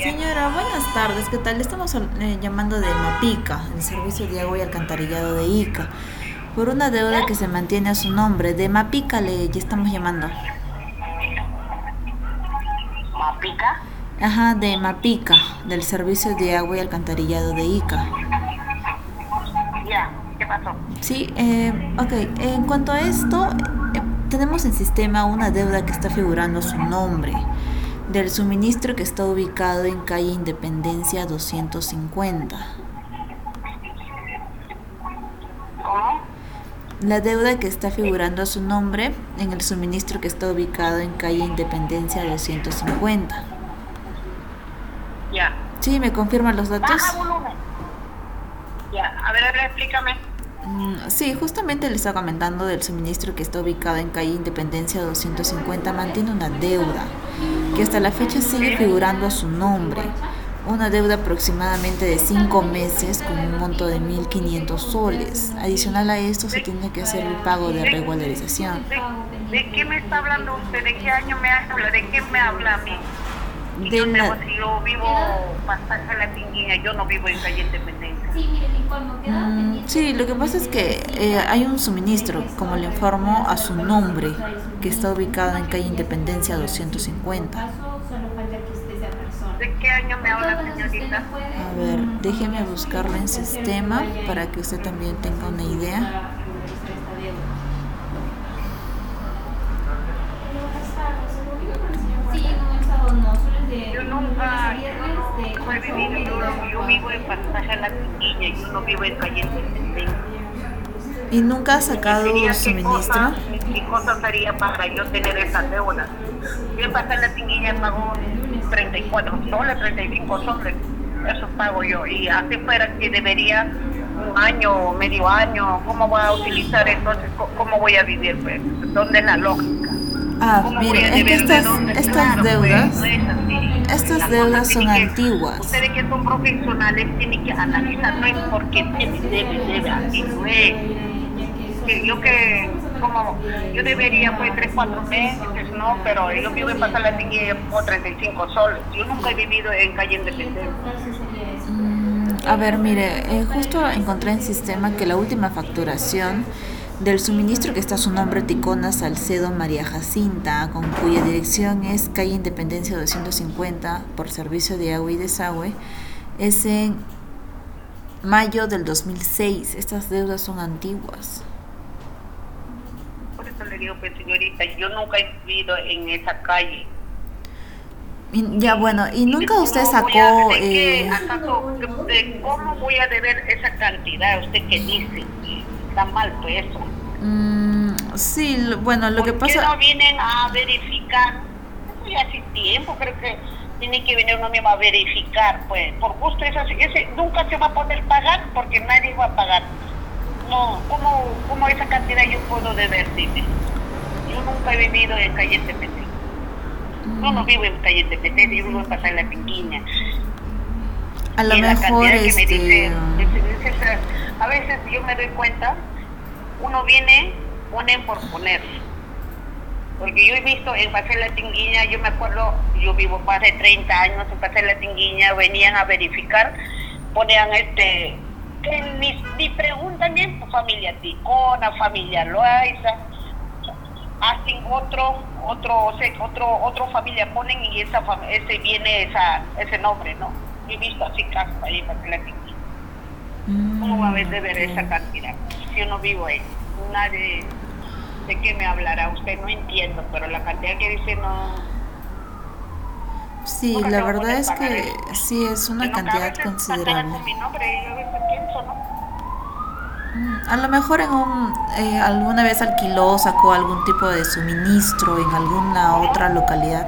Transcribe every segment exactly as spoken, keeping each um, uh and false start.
Señora, buenas tardes, ¿qué tal? Estamos eh, llamando de MAPICA, el Servicio de Agua y Alcantarillado de Ica, por una deuda que se mantiene a su nombre. De MAPICA le ya estamos llamando. ¿Mapica? Ajá, de MAPICA, del Servicio de Agua y Alcantarillado de Ica. Ya, ¿qué pasó? Sí, eh, ok, en cuanto a esto, eh, tenemos en sistema una deuda que está figurando a su nombre, del suministro que está ubicado en calle Independencia doscientos cincuenta. ¿Cómo? La deuda que está figurando a su nombre en el suministro que está ubicado en calle Independencia doscientos cincuenta. Ya. Sí, ¿me confirman los datos? Baja volumen. Ya, a ver, a ver, explícame. Mm, sí, justamente le estaba comentando del suministro que está ubicado en calle Independencia doscientos cincuenta. Mantiene una deuda que hasta la fecha sigue figurando a su nombre. Una deuda aproximadamente de cinco meses con un monto de mil quinientos soles. Adicional a esto se tiene que hacer el pago de regularización. ¿De, de qué me está hablando usted? ¿De qué año me habla? ¿De qué me habla a mí? Y De yo, la- tengo- si yo vivo pasaje La Pinguilla, yo no vivo en calle Independencia. Mm, sí, lo que pasa es que eh, hay un suministro, como le informo, a su nombre, que está ubicado en calle Independencia doscientos cincuenta. ¿De qué año me habla, señorita? A ver, déjeme buscarlo en sistema para que usted también tenga una idea. Yo nunca, yo no he vivido, yo, yo vivo en pasaje La Pinguilla, yo no vivo en calle Independencia. ¿Y nunca ha sacado Sería qué suministro? cosa, qué cosa sería para yo tener esa deuda. Yo en pasar La Tinguilla pago treinta y cuatro soles, treinta y cinco soles. Eso pago yo. Y así fuera que debería un año, medio año, ¿cómo voy a utilizar entonces? ¿Cómo cómo voy a vivir? Pues? ¿Dónde es la lógica? Ah, ¿Cómo voy a mire, es que deber de estas, dónde? estas Claro, pues, deudas, no es así. estas Las deudas cosas son tienen que- antiguas. Ustedes que son profesionales tienen que analizar, no es porque debe, debe, debe, así no es. Que yo que como yo debería pues tres cuatro meses no, pero yo vivo en pasar La Tinguilla por treinta y cinco soles. Yo nunca he vivido en calle Independencia. Mm, a ver, mire, eh, justo encontré en sistema que la última facturación del suministro que está a su nombre, Ticona Salcedo María Jacinta, con cuya dirección es calle Independencia doscientos cincuenta por servicio de agua y desagüe, es en mayo del dos mil seis. Estas deudas son antiguas. Por eso le digo, pues señorita, yo nunca he vivido en esa calle. Y- ya bueno, ¿y nunca ¿Cómo usted voy sacó... a- ¿De qué, eh, acaso, de- de cómo voy a deber esa cantidad? ¿Usted qué dice? Está mal pues eso. mm, sí, lo- bueno, lo que ¿Por qué pasa... no vienen a verificar? Eso ya hace tiempo, creo que tiene que venir uno mismo a verificar, pues, por gusto es así. Ese nunca se va a poder pagar porque nadie va a pagar. No, ¿cómo, cómo esa cantidad yo puedo deber, dime? Yo nunca he vivido en calle Independencia. Yo no vivo en calle Independencia, yo vivo en Pasar La Pinguilla. A lo Y la mejor, cantidad que me este... dice, es- es- es- a veces yo me doy cuenta, uno viene, ponen por poner. Porque yo he visto en Pasar La Tinguilla, yo me acuerdo, yo vivo más de treinta años en Pasar La Tinguilla, venían a verificar, ponían este, que ni, ni preguntan bien tu familia Ticona, familia Loaiza, hacen otro, otro, o sea, otro, otro familia ponen y esa fam- ese viene esa, ese nombre, ¿no? Yo he visto así casos ahí en Pasar La Tinguilla. ¿Cómo va a haber de ver esa cantidad? Si yo no vivo ahí, nadie, ¿de qué me hablará? Usted no entiendo, pero la cantidad que dice no... Sí, nunca se la va a verdad poder es pagar que eso. sí es una Y nunca, a cantidad veces sacan considerable. con mi nombre y yo a veces pienso, ¿no? Mm, A lo mejor en un, eh, alguna vez alquiló o sacó algún tipo de suministro en alguna otra localidad.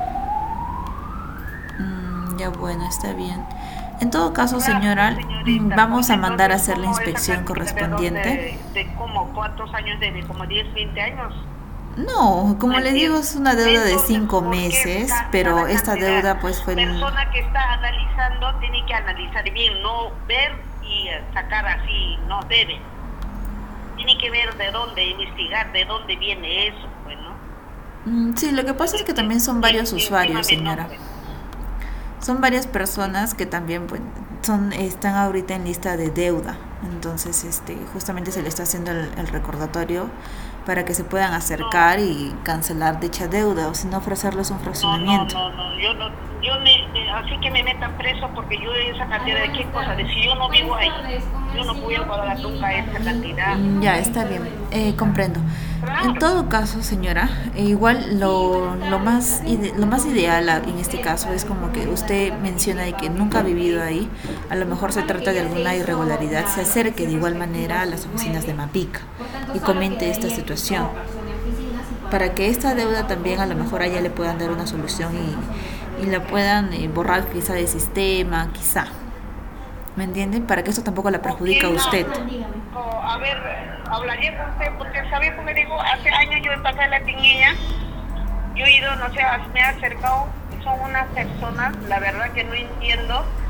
Mm, ya bueno, está bien. En todo caso, Claro, señora, señorita, vamos a entonces, mandar a hacer la ¿cómo esa inspección cantidad correspondiente. De, dónde- de cómo, cuántos años, de como diez, veinte años. No, como No le digo, entiendo. es una deuda de Entonces, cinco ¿por qué meses, tanta pero la esta cantidad? deuda pues fue... La el- persona que está analizando tiene que analizar bien, no ver y eh, sacar así, no debe. Tiene que ver de dónde, investigar de dónde viene eso, pues, ¿no? Mm, Sí, lo que pasa es que también son varios Y- y usuarios, encima mi señora. nombre. Son varias personas que también pues, son están ahorita en lista de deuda. Entonces, este, justamente se le está haciendo el, el recordatorio para que se puedan acercar No, y cancelar dicha deuda, o si no ofrecerles un no, no, fraccionamiento. no, no, yo no, yo me, eh, así que me metan preso porque yo esa cantidad de qué cosa, de si yo no vivo ahí, yo no voy a pagar nunca esa cantidad. Mm, Ya, está bien, eh, comprendo. En Claro, todo caso, señora, eh, igual lo, lo más ide- lo más ideal a- en este caso es como que usted menciona de que nunca ha vivido ahí, a lo mejor se trata de alguna irregularidad, se acerque de igual manera a las oficinas de Mapica y comente esta situación para que esta deuda también a lo mejor a ella le puedan dar una solución y, y la puedan eh, borrar quizá del sistema, quizá. ¿Me entienden? Para que eso tampoco la ok, perjudique a usted. no, no, a ver, hablaré con usted, porque sabe, porque digo, hace años yo en Pasar la Tingueña, yo he ido, no sé, me he acercado, son unas personas, la verdad que no entiendo,